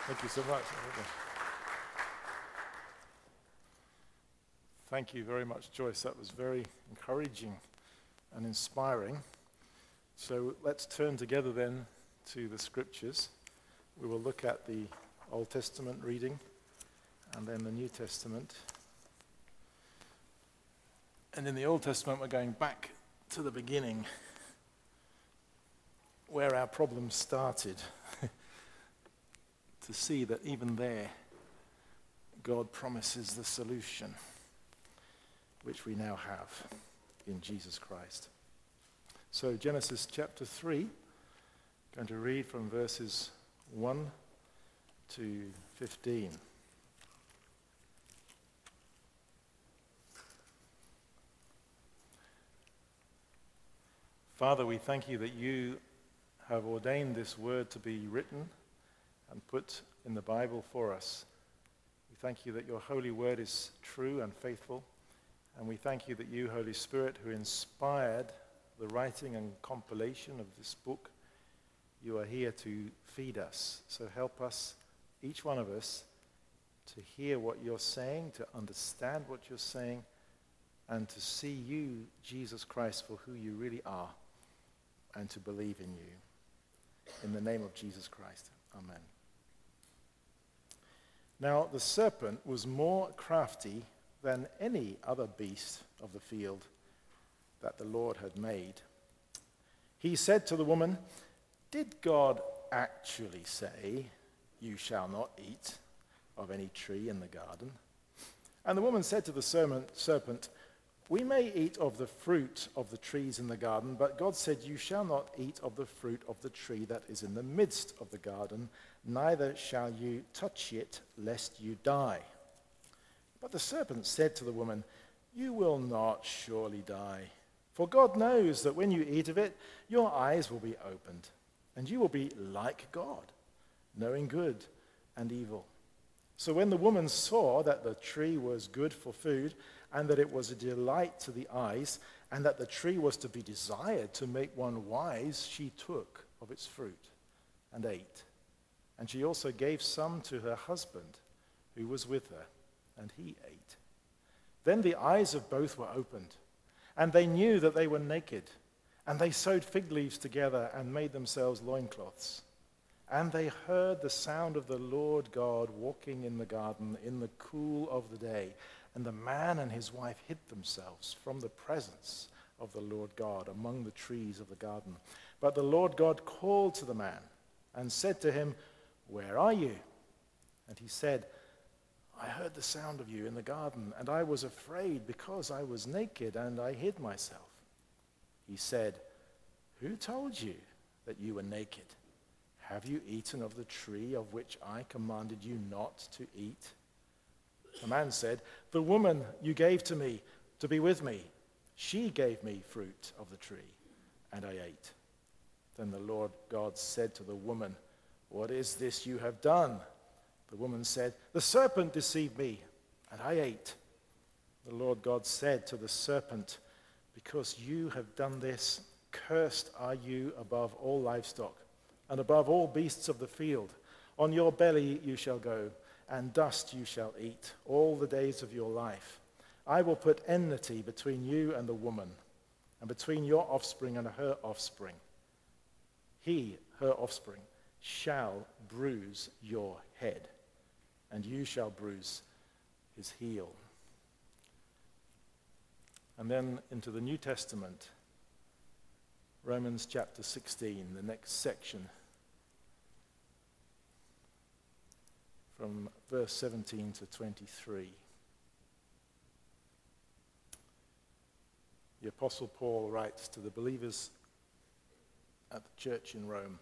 Thank you so much. Thank you very much, Joyce. That was very encouraging and inspiring. So let's turn together then to the scriptures. We will look at the Old Testament reading and then the New Testament. And in the Old Testament, we're going back to the beginning, where our problems started, to see that even there, God promises the solution, which we now have in Jesus Christ. So Genesis chapter 3, I'm going to read from verses 1 to 15. Father, we thank you that you have ordained this word to be written and put in the Bible for us. We thank you that your holy word is true and faithful, and we thank you that you, Holy Spirit, who inspired the writing and compilation of this book, you are here to feed us. So help us, each one of us, to hear what you're saying, to understand what you're saying, and to see you, Jesus Christ, for who you really are, and to believe in you. In the name of Jesus Christ, amen. Now the serpent was more crafty than any other beast of the field that the Lord had made. He said to the woman, "Did God actually say, 'You shall not eat of any tree in the garden'?" And the woman said to the serpent, "We may eat of the fruit of the trees in the garden, but God said, 'You shall not eat of the fruit of the tree that is in the midst of the garden, neither shall you touch it, lest you die.' But the serpent said to the woman, 'You will not surely die. For God knows that when you eat of it, your eyes will be opened, and you will be like God, knowing good and evil.' So when the woman saw that the tree was good for food, and that it was a delight to the eyes, and that the tree was to be desired to make one wise, she took of its fruit and ate. And she also gave some to her husband, who was with her, and he ate. Then the eyes of both were opened, and they knew that they were naked, and they sewed fig leaves together and made themselves loincloths. And they heard the sound of the Lord God walking in the garden in the cool of the day. And the man and his wife hid themselves from the presence of the Lord God among the trees of the garden. But the Lord God called to the man and said to him, 'Where are you?' And he said, 'I heard the sound of you in the garden, and I was afraid because I was naked and I hid myself.' He said, 'Who told you that you were naked? Have you eaten of the tree of which I commanded you not to eat?' The man said, 'The woman you gave to me to be with me, she gave me fruit of the tree, and I ate.' Then the Lord God said to the woman, 'What is this you have done?' The woman said, 'The serpent deceived me, and I ate.' The Lord God said to the serpent, 'Because you have done this, cursed are you above all livestock, and above all beasts of the field. On your belly you shall go, and dust you shall eat all the days of your life. I will put enmity between you and the woman, and between your offspring and her offspring. He, her offspring, shall bruise your head, and you shall bruise his heel." And then into the New Testament, Romans chapter 16, the next section, from verse 17 to 23. The Apostle Paul writes to the believers at the church in Rome,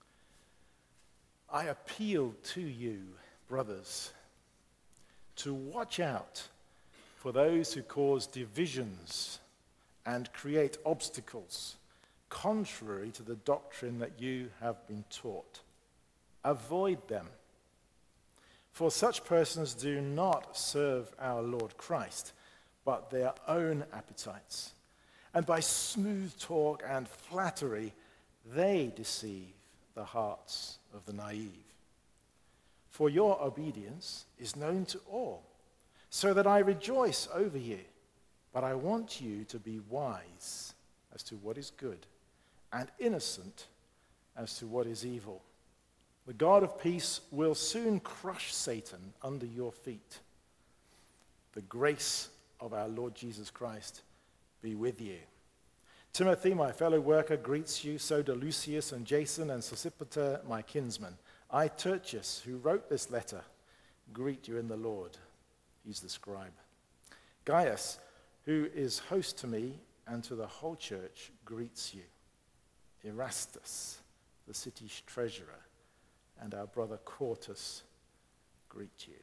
"I appeal to you, brothers, to watch out for those who cause divisions and create obstacles contrary to the doctrine that you have been taught. Avoid them. For such persons do not serve our Lord Christ, but their own appetites. And by smooth talk and flattery, they deceive the hearts of the naive. For your obedience is known to all, so that I rejoice over you. But I want you to be wise as to what is good, and innocent as to what is evil. The God of peace will soon crush Satan under your feet. The grace of our Lord Jesus Christ be with you. Timothy, my fellow worker, greets you. So do Lucius and Jason and Sosipater, my kinsman. I, Tertius, who wrote this letter, greet you in the Lord. He's the scribe. Gaius, who is host to me and to the whole church, greets you. Erastus, the city's treasurer, and our brother Quartus greet you.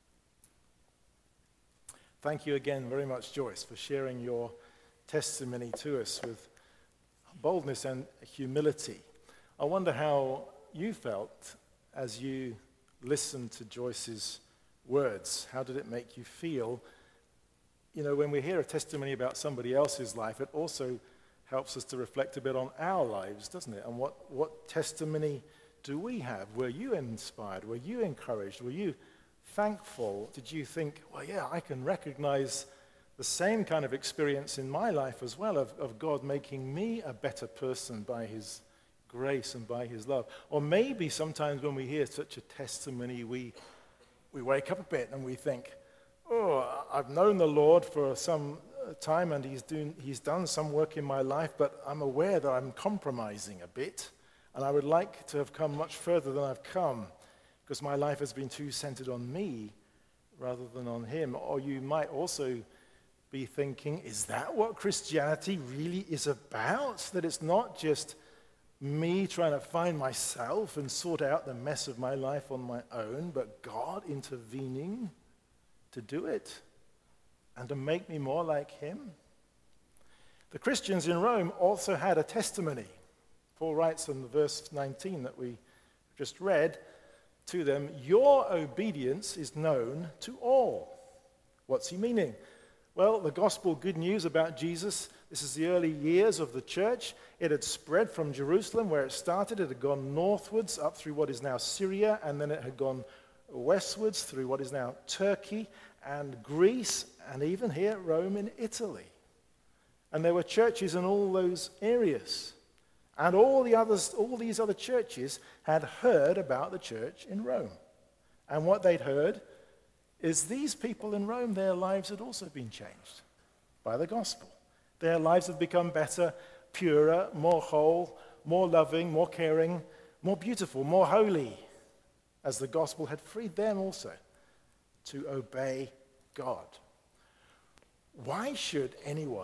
Thank you again very much, Joyce, for sharing your testimony to us with boldness and humility. I wonder how you felt as you listened to Joyce's words. How did it make you feel? You know, when we hear a testimony about somebody else's life, it also helps us to reflect a bit on our lives, doesn't it? And what testimony do we have? Were you inspired? Were you encouraged? Were you thankful? Did you think, well, yeah, I can recognize the same kind of experience in my life as well of God making me a better person by his grace and by his love? Or maybe sometimes when we hear such a testimony, we wake up a bit and we think, oh, I've known the Lord for some time and he's done some work in my life, but I'm aware that I'm compromising a bit, and I would like to have come much further than I've come because my life has been too centered on me rather than on him. Or you might also be thinking, is that what Christianity really is about? That it's not just me trying to find myself and sort out the mess of my life on my own, but God intervening to do it and to make me more like him? The Christians in Rome also had a testimony. Paul writes in verse 19 that we just read to them, your obedience is known to all. What's he meaning? Well, the gospel good news about Jesus, this is the early years of the church. It had spread from Jerusalem where it started. It had gone northwards up through what is now Syria, and then it had gone westwards through what is now Turkey and Greece, and even here Rome in Italy. And there were churches in all those areas. And all these other churches had heard about the church in Rome. And what they'd heard is these people in Rome, their lives had also been changed by the gospel. Their lives had become better, purer, more whole, more loving, more caring, more beautiful, more holy, as the gospel had freed them also to obey God. Why should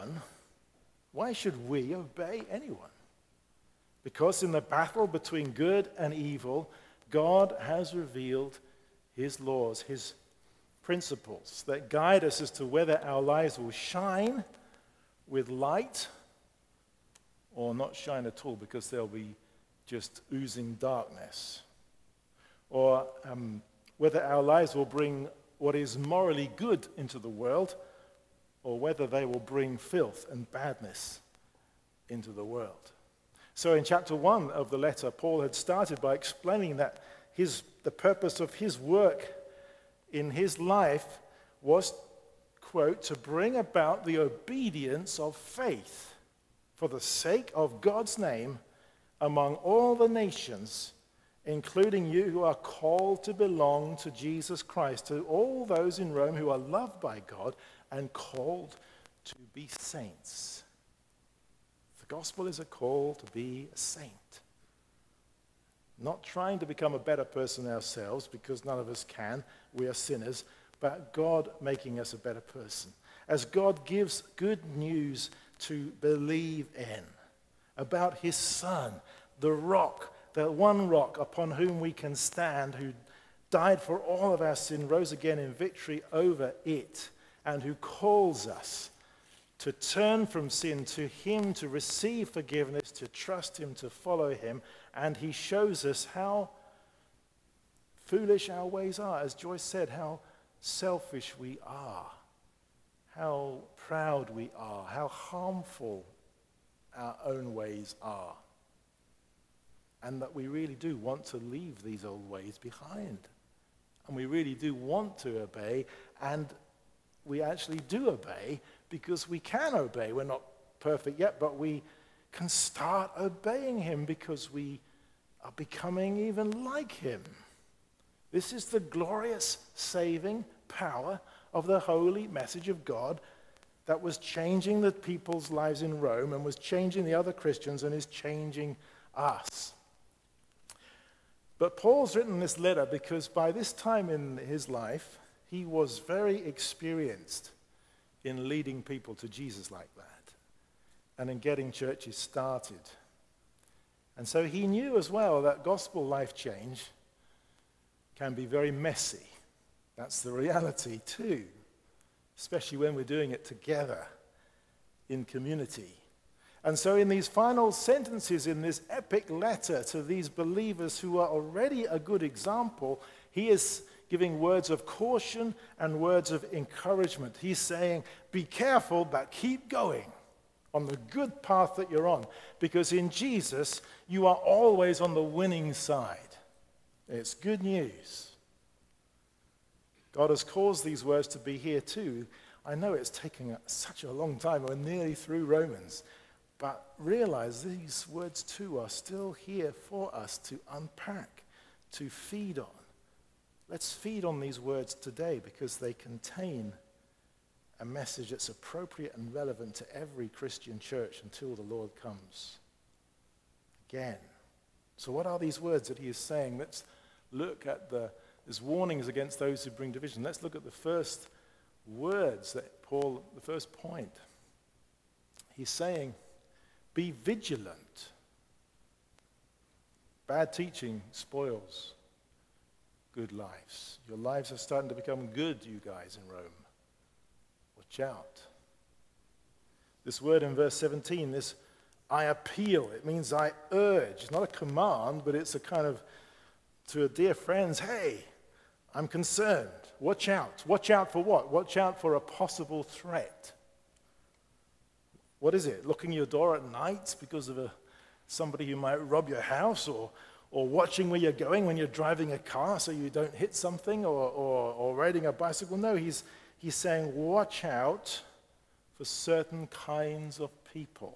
we obey anyone? Because in the battle between good and evil, God has revealed his laws, his principles that guide us as to whether our lives will shine with light or not shine at all because they'll be just oozing darkness. Or whether our lives will bring what is morally good into the world or whether they will bring filth and badness into the world. So in chapter 1 of the letter, Paul had started by explaining that the purpose of his work in his life was, quote, to bring about the obedience of faith for the sake of God's name among all the nations, including you who are called to belong to Jesus Christ, to all those in Rome who are loved by God and called to be saints. The gospel is a call to be a saint. Not trying to become a better person ourselves, because none of us can. We are sinners. But God making us a better person. As God gives good news to believe in about his Son, the rock, the one rock upon whom we can stand, who died for all of our sin, rose again in victory over it, and who calls us to turn from sin to him, to receive forgiveness, to trust him, to follow him. And he shows us how foolish our ways are. As Joyce said, how selfish we are, how proud we are, how harmful our own ways are. And that we really do want to leave these old ways behind and we really do want to obey, and we actually do obey because we can obey. We're not perfect yet, but we can start obeying him because we are becoming even like him. This is the glorious saving power of the holy message of God that was changing the people's lives in Rome and was changing the other Christians and is changing us. But Paul's written this letter because by this time in his life, he was very experienced in leading people to Jesus like that and in getting churches started. And so he knew as well that gospel life change can be very messy. That's the reality too, especially when we're doing it together in community. And so in these final sentences in this epic letter to these believers who are already a good example, he is giving words of caution and words of encouragement. He's saying, be careful, but keep going on the good path that you're on, because in Jesus, you are always on the winning side. It's good news. God has caused these words to be here too. I know it's taking such a long time. We're nearly through Romans. But realize these words too are still here for us to unpack, to feed on. Let's feed on these words today because they contain a message that's appropriate and relevant to every Christian church until the Lord comes again. So what are these words that he is saying? Let's look at there's warnings against those who bring division. Let's look at the first words that Paul, the first point. He's saying, be vigilant. Bad teaching spoils good lives. Your lives are starting to become good, you guys in Rome. Watch out. This word in verse 17, this I appeal, it means I urge. It's not a command, but it's a kind of, to a dear friends, hey, I'm concerned. Watch out. Watch out for what? Watch out for a possible threat. What is it? Looking your door at night because of somebody who might rob your house, or watching where you're going when you're driving a car so you don't hit something, or riding a bicycle? No, he's saying watch out for certain kinds of people.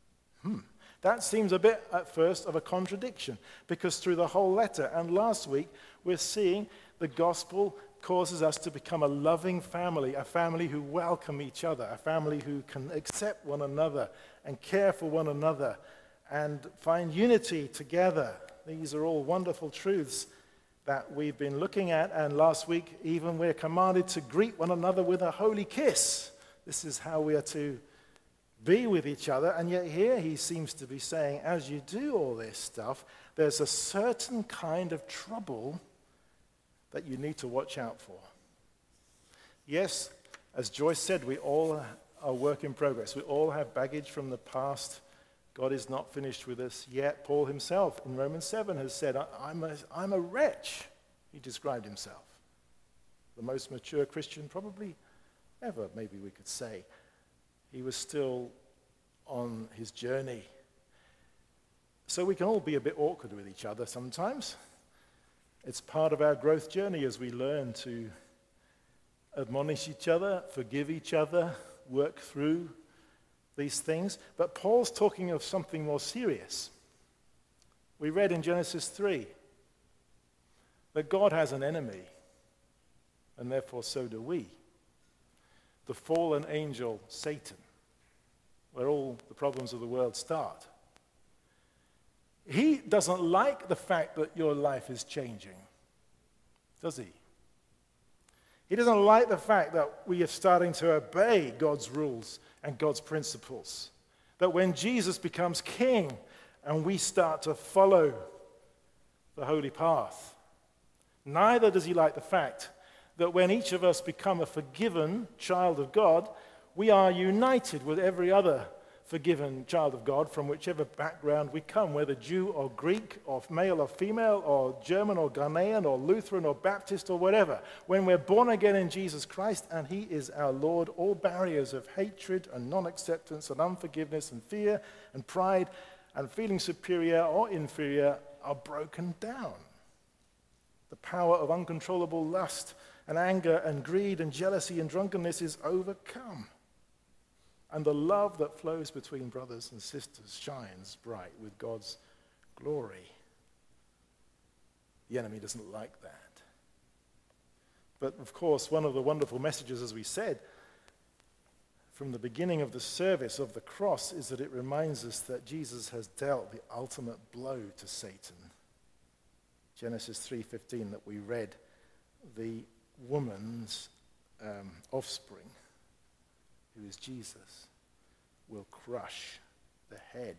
That seems a bit at first of a contradiction, because through the whole letter and last week we're seeing the gospel causes us to become a loving family, a family who welcome each other, a family who can accept one another and care for one another and find unity together. These are all wonderful truths that we've been looking at, and last week even we're commanded to greet one another with a holy kiss. This is how we are to be with each other, and yet here he seems to be saying, as you do all this stuff, there's a certain kind of trouble that you need to watch out for. Yes, as Joyce said, we all are work in progress. We all have baggage from the past. God is not finished with us yet. Paul himself in Romans 7 has said, I'm a wretch. He described himself. The most mature Christian probably ever, maybe we could say. He was still on his journey. So we can all be a bit awkward with each other sometimes. It's part of our growth journey as we learn to admonish each other, forgive each other, work through these things. But Paul's talking of something more serious. We read in Genesis 3 that God has an enemy, and therefore so do we. The fallen angel, Satan, where all the problems of the world start. He doesn't like the fact that your life is changing, does he? He doesn't like the fact that we are starting to obey God's rules and God's principles. That when Jesus becomes king and we start to follow the holy path. Neither does he like the fact that when each of us become a forgiven child of God, we are united with every other forgiven child of God from whichever background we come, whether Jew or Greek or male or female or German or Ghanaian or Lutheran or Baptist or whatever. When we're born again in Jesus Christ and he is our Lord, all barriers of hatred and non-acceptance and unforgiveness and fear and pride and feeling superior or inferior are broken down. The power of uncontrollable lust and anger and greed and jealousy and drunkenness is overcome. And the love that flows between brothers and sisters shines bright with God's glory. The enemy doesn't like that. But of course, one of the wonderful messages, as we said, from the beginning of the service of the cross is that it reminds us that Jesus has dealt the ultimate blow to Satan. Genesis 3:15 that we read, the woman's offspring, who is Jesus, will crush the head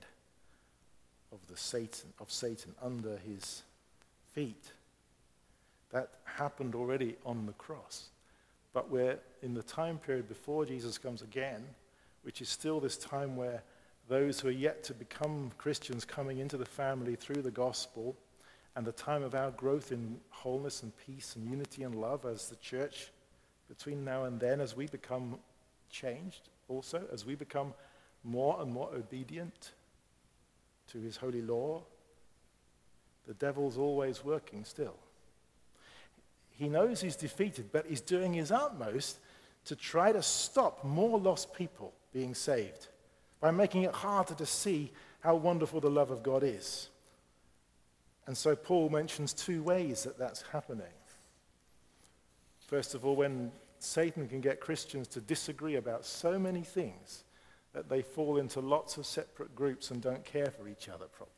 of Satan under his feet. That happened already on the cross. But we're in the time period before Jesus comes again, which is still this time where those who are yet to become Christians coming into the family through the gospel, and the time of our growth in wholeness and peace and unity and love as the church between now and then, as we become changed also, as we become more and more obedient to his holy law. The devil's always working still. He knows he's defeated, but he's doing his utmost to try to stop more lost people being saved by making it harder to see how wonderful the love of God is. And so Paul mentions two ways that that's happening. First of all, when Satan can get Christians to disagree about so many things that they fall into lots of separate groups and don't care for each other properly.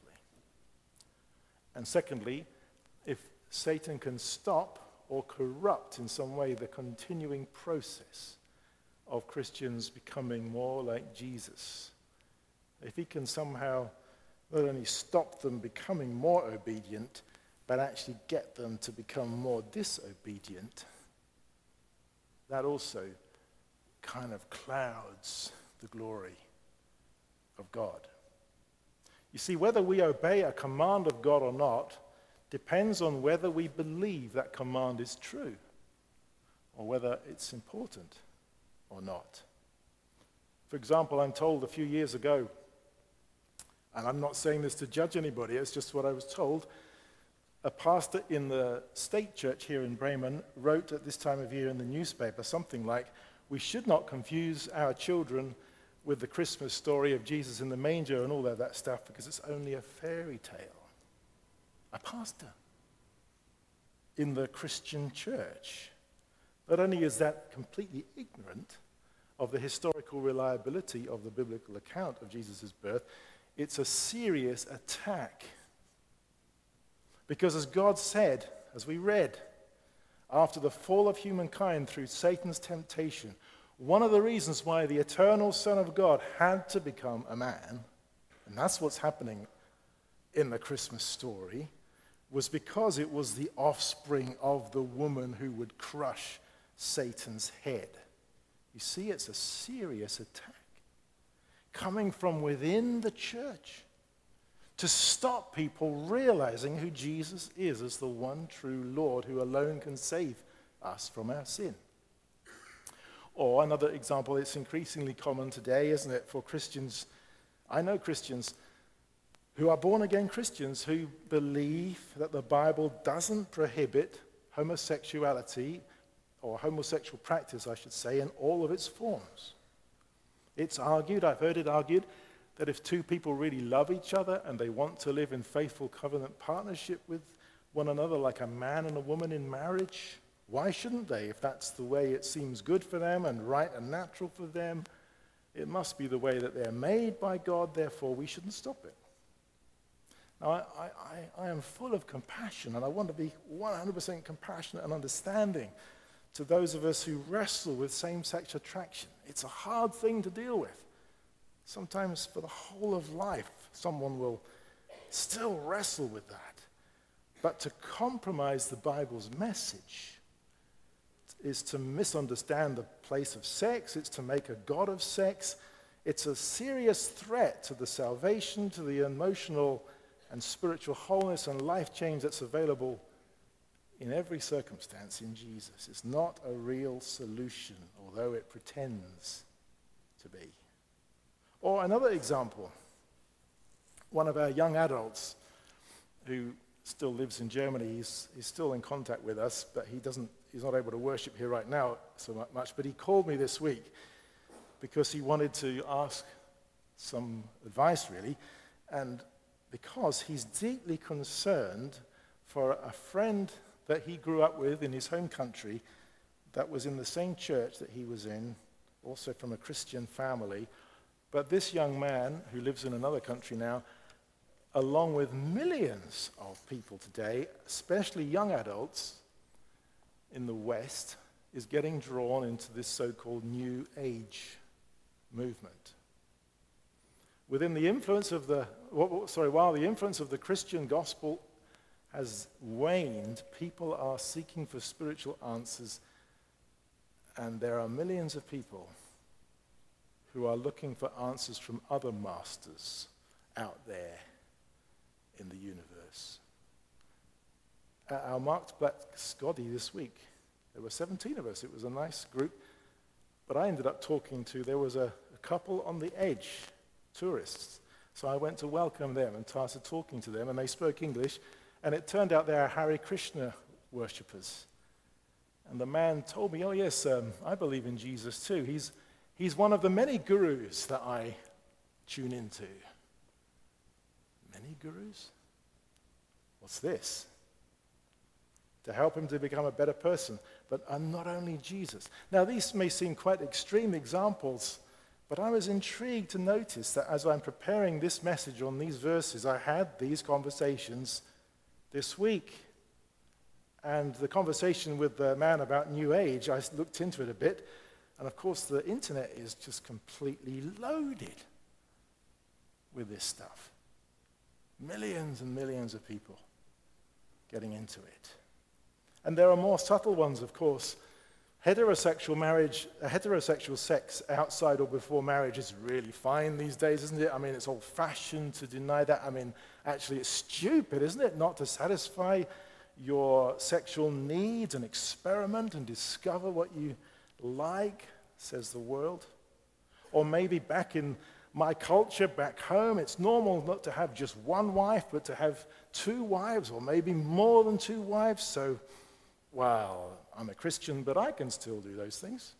And secondly, if Satan can stop or corrupt in some way the continuing process of Christians becoming more like Jesus, if he can somehow not only stop them becoming more obedient, but actually get them to become more disobedient, that also kind of clouds the glory of God. You see, whether we obey a command of God or not depends on whether we believe that command is true or whether it's important or not. For example, I'm told a few years ago, and I'm not saying this to judge anybody, it's just what I was told, a pastor in the state church here in Bremen wrote at this time of year in the newspaper something like, "We should not confuse our children with the Christmas story of Jesus in the manger and all of that stuff because it's only a fairy tale." A pastor in the Christian church. Not only is that completely ignorant of the historical reliability of the biblical account of Jesus' birth, it's a serious attack. Because as God said, as we read, after the fall of humankind through Satan's temptation, one of the reasons why the eternal Son of God had to become a man, and that's what's happening in the Christmas story, was because it was the offspring of the woman who would crush Satan's head. You see, it's a serious attack coming from within the church to stop people realizing who Jesus is as the one true Lord who alone can save us from our sin. Or another example, it's increasingly common today, isn't it, for Christians. I know Christians who are born-again Christians who believe that the Bible doesn't prohibit homosexuality, or homosexual practice, I should say, in all of its forms. It's argued, I've heard it argued, that if two people really love each other and they want to live in faithful covenant partnership with one another like a man and a woman in marriage, why shouldn't they? If that's the way it seems good for them and right and natural for them, it must be the way that they're made by God, therefore we shouldn't stop it. Now, I am full of compassion, and I want to be 100% compassionate and understanding to those of us who wrestle with same-sex attraction. It's a hard thing to deal with. Sometimes for the whole of life, someone will still wrestle with that. But to compromise the Bible's message is to misunderstand the place of sex. It's to make a god of sex. It's a serious threat to the salvation, to the emotional and spiritual wholeness and life change that's available in every circumstance in Jesus. It's not a real solution, although it pretends to be. Or another example, one of our young adults who still lives in Germany. He's still in contact with us, but he's not able to worship here right now so much. But he called me this week because he wanted to ask some advice, really, and because he's deeply concerned for a friend that he grew up with in his home country that was in the same church that he was in, also from a Christian family. But this young man, who lives in another country now, along with millions of people today, especially young adults in the West, is getting drawn into this so-called New Age movement. Within the influence of while the influence of the Christian gospel has waned, people are seeking for spiritual answers, and there are millions of people who are looking for answers from other masters out there in the universe. At our Marked Black Scotty this week, there were 17 of us. It was a nice group, but I ended up there was a couple on the edge, tourists. So I went to welcome them and started talking to them, and they spoke English, and it turned out they are Hare Krishna worshippers. And the man told me, oh yes, I believe in Jesus too. He's one of the many gurus that I tune into. Many gurus? What's this? To help him to become a better person. But not only Jesus. Now these may seem quite extreme examples, but I was intrigued to notice that as I'm preparing this message on these verses, I had these conversations this week. And the conversation with the man about New Age, I looked into it a bit, and of course the internet is just completely loaded with this stuff. Millions and millions of people getting into it. And there are more subtle ones, of course. Heterosexual sex outside or before marriage is really fine these days, isn't it? I mean, it's old-fashioned to deny that. I mean, actually, it's stupid, isn't it, not to satisfy your sexual needs and experiment and discover what you like, says the world. Or maybe back in my culture, back home, it's normal not to have just one wife, but to have two wives, or maybe more than two wives. So, well, I'm a Christian, but I can still do those things.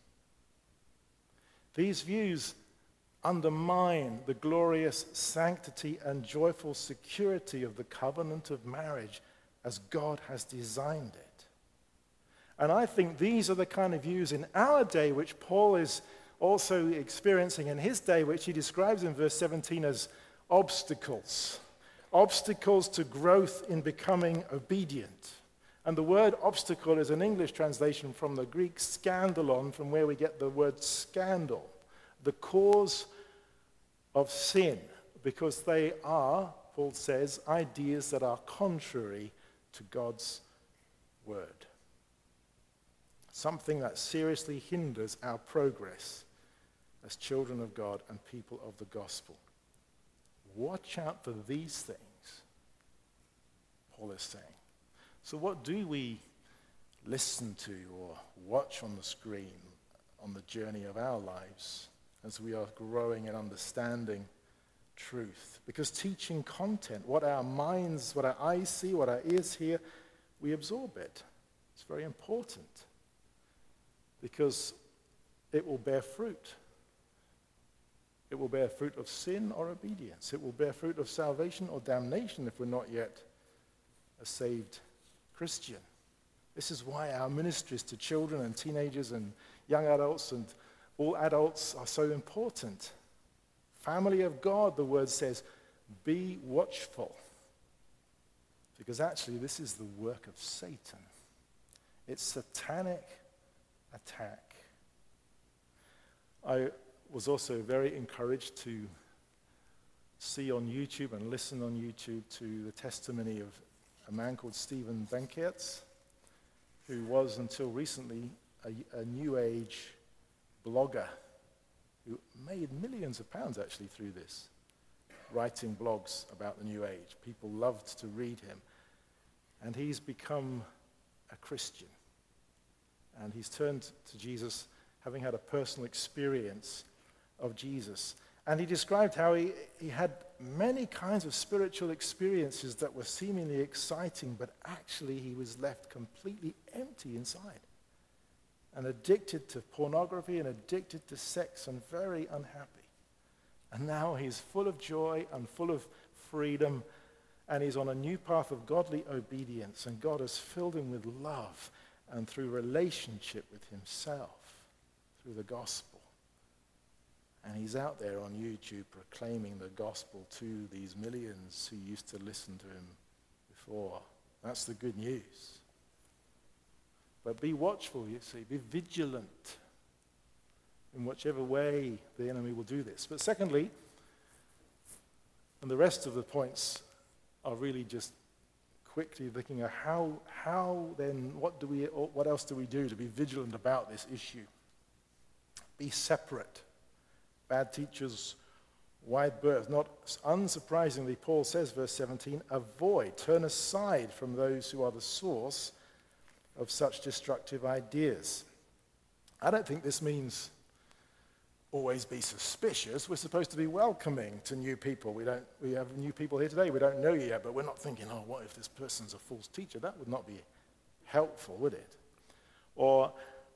These views undermine the glorious sanctity and joyful security of the covenant of marriage as God has designed it. And I think these are the kind of views in our day which Paul is also experiencing in his day, which he describes in verse 17 as obstacles. Obstacles to growth in becoming obedient. And the word obstacle is an English translation from the Greek scandalon, from where we get the word scandal, the cause of sin, because they are, Paul says, ideas that are contrary to God's word. Something that seriously hinders our progress as children of God and people of the gospel. Watch out for these things, Paul is saying. So what do we listen to or watch on the screen on the journey of our lives as we are growing and understanding truth? Because teaching content, what our minds, what our eyes see, what our ears hear, we absorb it. It's very important because it will bear fruit. It will bear fruit of sin or obedience. It will bear fruit of salvation or damnation if we're not yet a saved Christian. This is why our ministries to children and teenagers and young adults and all adults are so important. Family of God, the word says, be watchful. Because actually this is the work of Satan. It's satanic attack. I was also very encouraged to see on YouTube and listen on YouTube to the testimony of a man called Stephen Benkertz, who was until recently a New Age blogger who made millions of pounds actually through this, writing blogs about the New Age. People loved to read him. And he's become a Christian. And he's turned to Jesus, having had a personal experience of Jesus. And he described how he had many kinds of spiritual experiences that were seemingly exciting, but actually he was left completely empty inside and addicted to pornography and addicted to sex and very unhappy. And now he's full of joy and full of freedom, and he's on a new path of godly obedience, and God has filled him with love and through relationship with himself, through the gospel. And he's out there on YouTube proclaiming the gospel to these millions who used to listen to him before. That's the good news. But be watchful, you see. Be vigilant in whichever way the enemy will do this. But secondly, and the rest of the points are really just quickly looking at how then, what else do we do to be vigilant about this issue? Be separate. Bad teachers, wide berth. Not unsurprisingly, Paul says, verse 17, avoid, turn aside from those who are the source of such destructive ideas. I don't think this means always be suspicious. We're supposed to be welcoming to new people. We have new people here today. We don't know you yet, but we're not thinking, oh, what if this person's a false teacher? That would not be helpful, would it? Or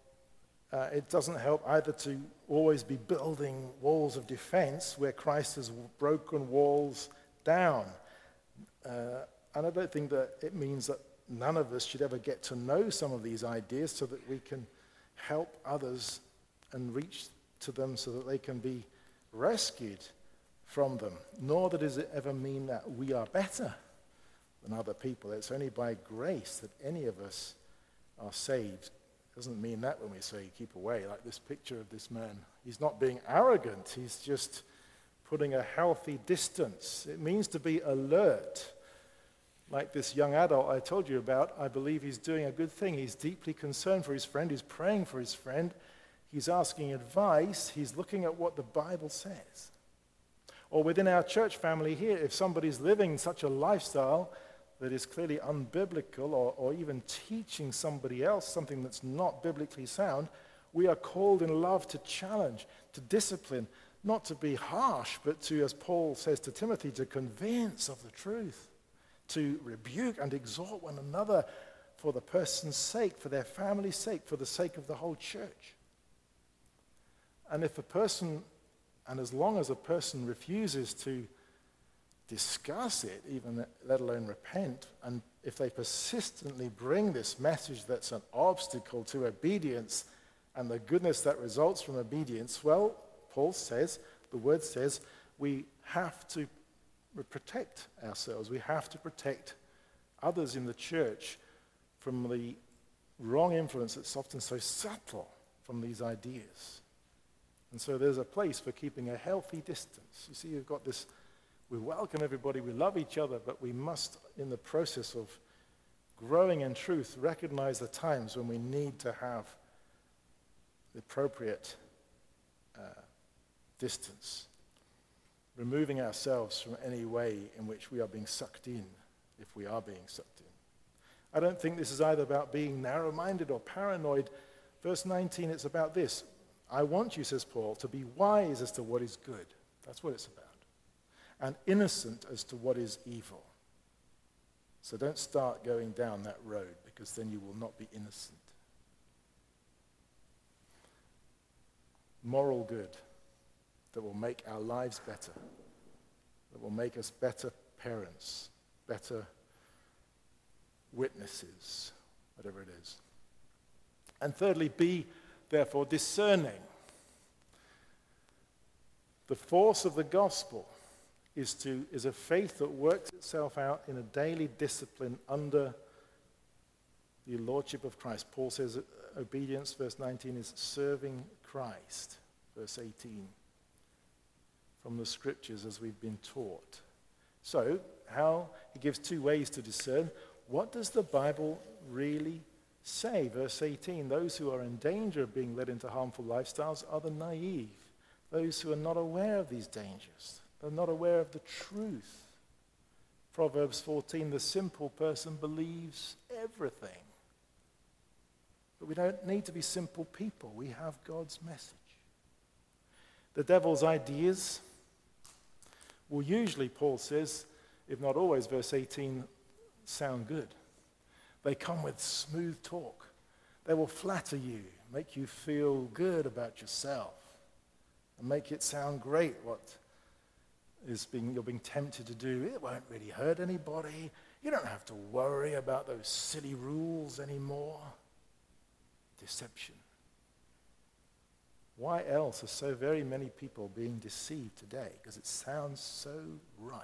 it doesn't help either to always be building walls of defense where Christ has broken walls down. And I don't think that it means that none of us should ever get to know some of these ideas so that we can help others and reach to them so that they can be rescued from them. Nor does it ever mean that we are better than other people. It's only by grace that any of us are saved. It doesn't mean that when we say keep away, like this picture of this man. He's not being arrogant. He's just putting a healthy distance. It means to be alert. Like this young adult I told you about, I believe he's doing a good thing. He's deeply concerned for his friend. He's praying for his friend. He's asking advice. He's looking at what the Bible says. Or within our church family here, if somebody's living such a lifestyle that is clearly unbiblical or even teaching somebody else something that's not biblically sound, we are called in love to challenge, to discipline, not to be harsh, but to, as Paul says to Timothy, to convince of the truth, to rebuke and exhort one another for the person's sake, for their family's sake, for the sake of the whole church. And if a person, and as long as a person refuses to discuss it, even let alone repent, and if they persistently bring this message that's an obstacle to obedience and the goodness that results from obedience, well, Paul says, the word says, we have to protect ourselves. We have to protect others in the church from the wrong influence that's often so subtle from these ideas. And so there's a place for keeping a healthy distance. You see, you've got this, we welcome everybody, we love each other, but we must, in the process of growing in truth, recognize the times when we need to have the appropriate distance, removing ourselves from any way in which we are being sucked in, if we are being sucked in. I don't think this is either about being narrow-minded or paranoid. Verse 19, it's about this. I want you, says Paul, to be wise as to what is good. That's what it's about. And innocent as to what is evil. So don't start going down that road, because then you will not be innocent. Moral good that will make our lives better, that will make us better parents, better witnesses, whatever it is. And thirdly, be therefore discerning. The force of the gospel is a faith that works itself out in a daily discipline under the lordship of Christ. Paul says obedience, verse 19, is serving Christ, verse 18, from the scriptures as we've been taught. So, he gives two ways to discern. What does the Bible really say? Verse 18, those who are in danger of being led into harmful lifestyles are the naive, those who are not aware of these dangers. They're not aware of the truth. Proverbs 14, the simple person believes everything. But we don't need to be simple people. We have God's message. The devil's ideas, will usually, Paul says, if not always, verse 18, sound good. They come with smooth talk. They will flatter you, make you feel good about yourself, and make it sound great what you're being tempted to do. It won't really hurt anybody. You don't have to worry about those silly rules anymore. Deception. Why else are so very many people being deceived today? Because it sounds so right.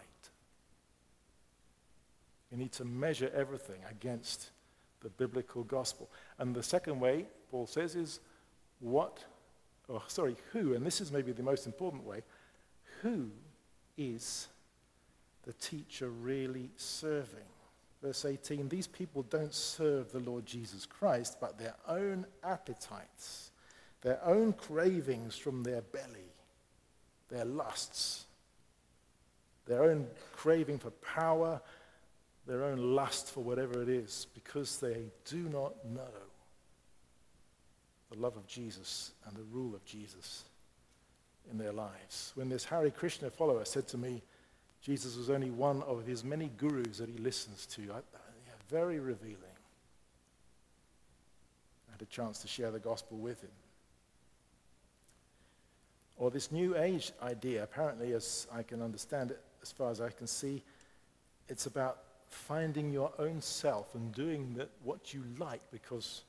You need to measure everything against the biblical gospel. And the second way, Paul says, is who, and this is maybe the most important way, who is the teacher really serving? Verse 18, these people don't serve the Lord Jesus Christ, but their own appetites, their own cravings from their belly, their lusts, their own craving for power, their own lust for whatever it is, because they do not know the love of Jesus and the rule of Jesus in their lives. When this Hare Krishna follower said to me, Jesus was only one of his many gurus that he listens to, very revealing. I had a chance to share the gospel with him. Or this New Age idea, apparently, as I can understand it, as far as I can see, it's about finding your own self and doing what you like because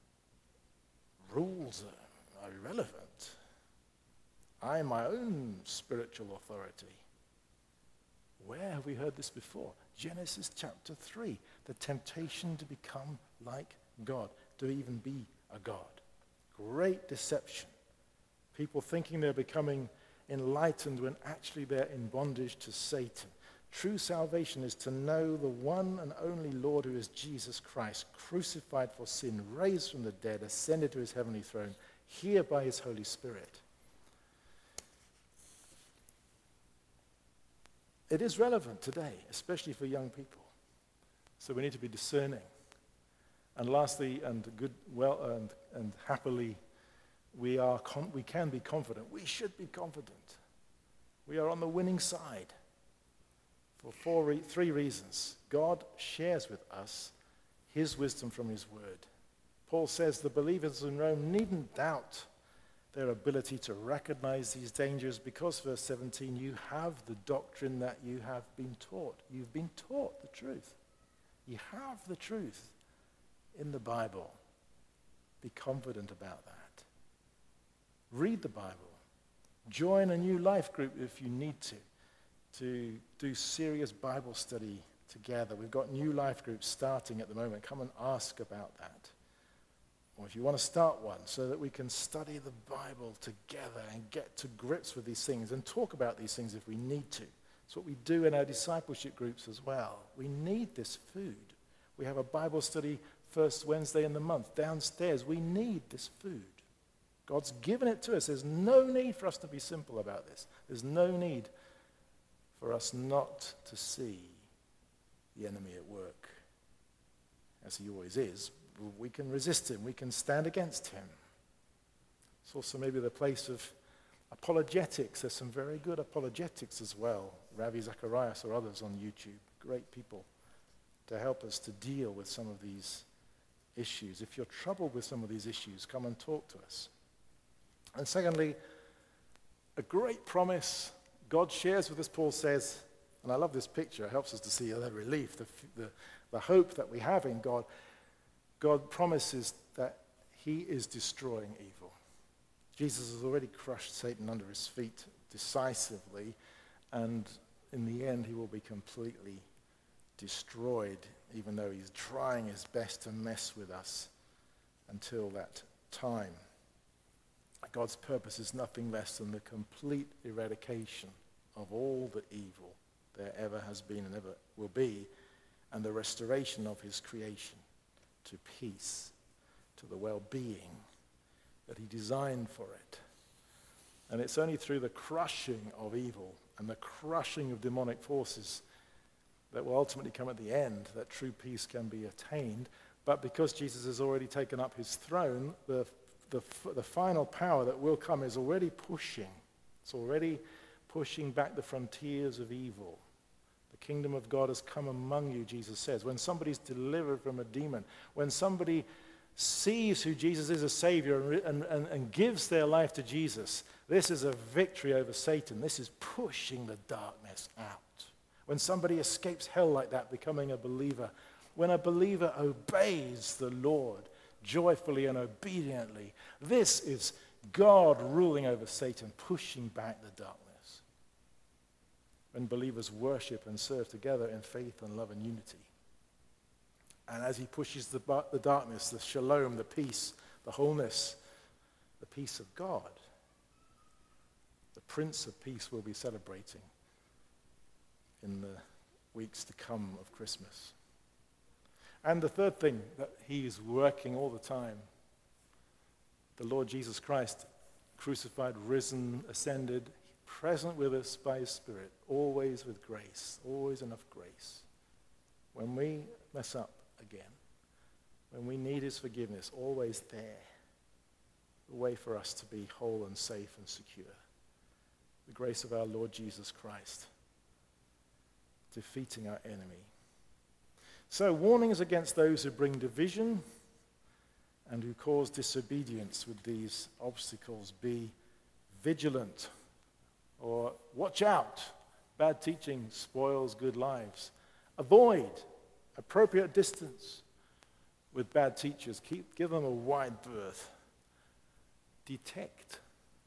rules are irrelevant. I am my own spiritual authority. Where have we heard this before? Genesis chapter 3, the temptation to become like God, to even be a God. Great deception. People thinking they're becoming enlightened when actually they're in bondage to Satan. True salvation is to know the one and only Lord who is Jesus Christ, crucified for sin, raised from the dead, ascended to his heavenly throne, here by his Holy Spirit. It is relevant today, especially for young people. So we need to be discerning. And lastly, and happily, we can be confident. We should be confident. We are on the winning side for three reasons. God shares with us his wisdom from his word. Paul says the believers in Rome needn't doubt their ability to recognize these dangers because, verse 17, you have the doctrine that you have been taught. You've been taught the truth. You have the truth in the Bible. Be confident about that. Read the Bible. Join a new life group if you need to do serious Bible study together. We've got new life groups starting at the moment. Come and ask about that. Or if you want to start one so that we can study the Bible together and get to grips with these things and talk about these things if we need to. It's what we do in our discipleship groups as well. We need this food. We have a Bible study first Wednesday in the month downstairs. We need this food. God's given it to us. There's no need for us to be simple about this. There's no need for us not to see the enemy at work, as he always is. We can resist him. We can stand against him. It's also maybe the place of apologetics. There's some very good apologetics as well. Ravi Zacharias or others on YouTube. Great people to help us to deal with some of these issues. If you're troubled with some of these issues, come and talk to us. And secondly, a great promise God shares with us, Paul says, and I love this picture. It helps us to see the relief, the hope that we have in God. God promises that he is destroying evil. Jesus has already crushed Satan under his feet decisively, and in the end he will be completely destroyed, even though he's trying his best to mess with us until that time. God's purpose is nothing less than the complete eradication of all the evil there ever has been and ever will be, and the restoration of his creation to peace, to the well-being that he designed for it. And it's only through the crushing of evil and the crushing of demonic forces that will ultimately come at the end that true peace can be attained. But because Jesus has already taken up his throne, the final power that will come is already pushing. It's already pushing back the frontiers of evil. The kingdom of God has come among you, Jesus says. When somebody's delivered from a demon, when somebody sees who Jesus is as Savior and gives their life to Jesus, this is a victory over Satan. This is pushing the darkness out. When somebody escapes hell like that, becoming a believer, when a believer obeys the Lord joyfully and obediently, this is God ruling over Satan, pushing back the darkness. When believers worship and serve together in faith and love and unity. And as he pushes the darkness, the shalom, the peace, the wholeness, the peace of God, the Prince of Peace will be celebrating in the weeks to come of Christmas. And the third thing that he is working all the time, the Lord Jesus Christ, crucified, risen, ascended, present with us by his Spirit, always with grace, always enough grace. When we mess up again, when we need his forgiveness, always there, a way for us to be whole and safe and secure. The grace of our Lord Jesus Christ, defeating our enemy. So, warnings against those who bring division and who cause disobedience with these obstacles. Be vigilant, or watch out. Bad teaching spoils good lives. Avoid appropriate distance with bad teachers. Give them a wide berth. Detect.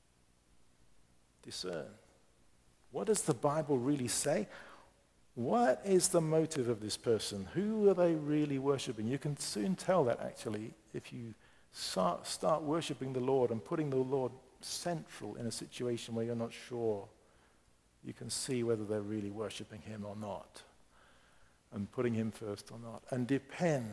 Discern. What does the Bible really say? What is the motive of this person? Who are they really worshiping? You can soon tell that, actually, if you start worshiping the Lord and putting the Lord central in a situation where you're not sure. You can see whether they're really worshiping him or not, and putting him first or not. And depend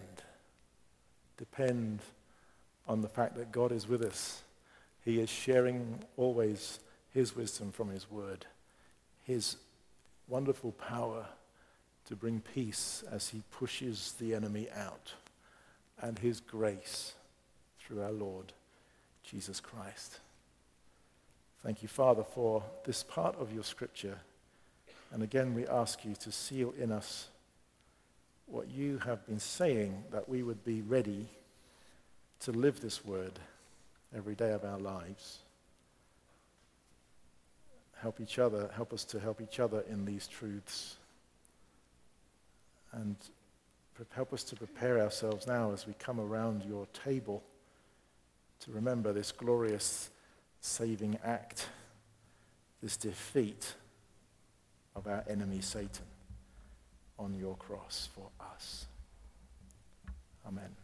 on the fact that God is with us. He is sharing always his wisdom from his word, his wonderful power to bring peace as he pushes the enemy out, and his grace through our Lord Jesus Christ. Thank you, Father, for this part of your scripture. And again, we ask you to seal in us what you have been saying, that we would be ready to live this word every day of our lives. Help us to help each other in these truths. And help us to prepare ourselves now as we come around your table to remember this glorious saving act, this defeat of our enemy Satan on your cross for us. Amen.